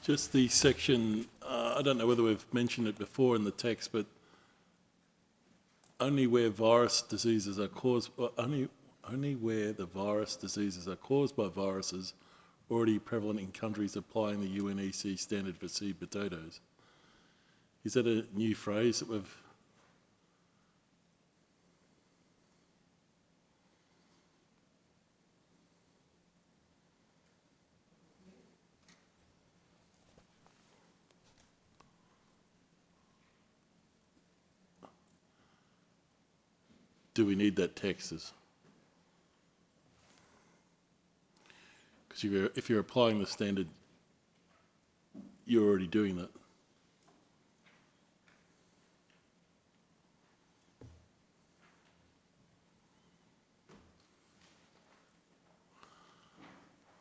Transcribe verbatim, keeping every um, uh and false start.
Just the section, uh, I don't know whether we've mentioned it before in the text, but only where virus diseases are caused, uh, only, only where the virus diseases are caused by viruses already prevalent in countries applying the U N E C standard for seed potatoes. Is that a new phrase that we've... Do we need that text? Because if you're, if you're applying the standard, you're already doing that.